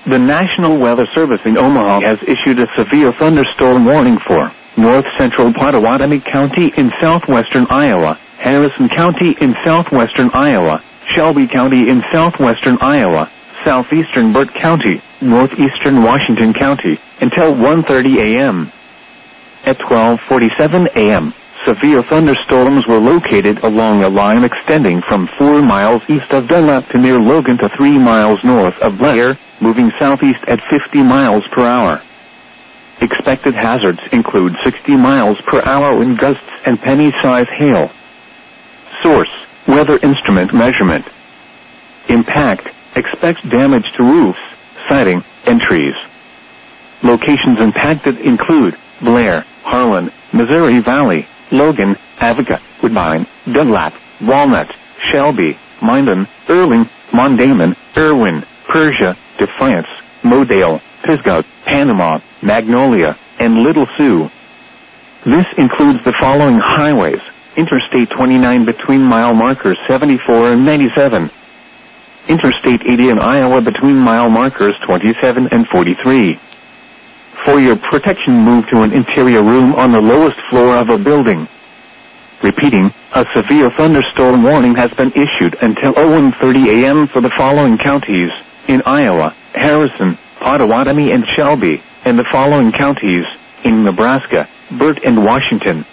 The National Weather Service in Omaha has issued a severe thunderstorm warning for north-central Pottawatomie County in southwestern Iowa, Harrison County in southwestern Iowa, Shelby County in southwestern Iowa, southeastern Burt County, northeastern Washington County, until 1:30 a.m. At 12:47 a.m., severe thunderstorms were located along a line extending from 4 miles east of Dunlap to near Logan to 3 miles north of Blair, moving southeast at 50 miles per hour. Expected hazards include 60 miles per hour wind gusts and penny-size hail. Source: Weather Instrument Measurement. Impact: expects damage to roofs, siding, and trees. Locations impacted include Blair, Harlan, Missouri Valley, Logan, Avoca, Woodbine, Dunlap, Walnut, Shelby, Minden, Erling, Mondamon, Irwin, Persia, Defiance, Modale, Pisgah, Panama, Magnolia, and Little Sioux. This includes the following highways: Interstate 29 between mile markers 74 and 97. Interstate 80 in Iowa between mile markers 27 and 43. For your protection, move to an interior room on the lowest floor of a building. Repeating, a severe thunderstorm warning has been issued until 1:30 a.m. for the following counties in Iowa: Harrison, Pottawatomie, and Shelby, and the following counties in Nebraska: Burt and Washington.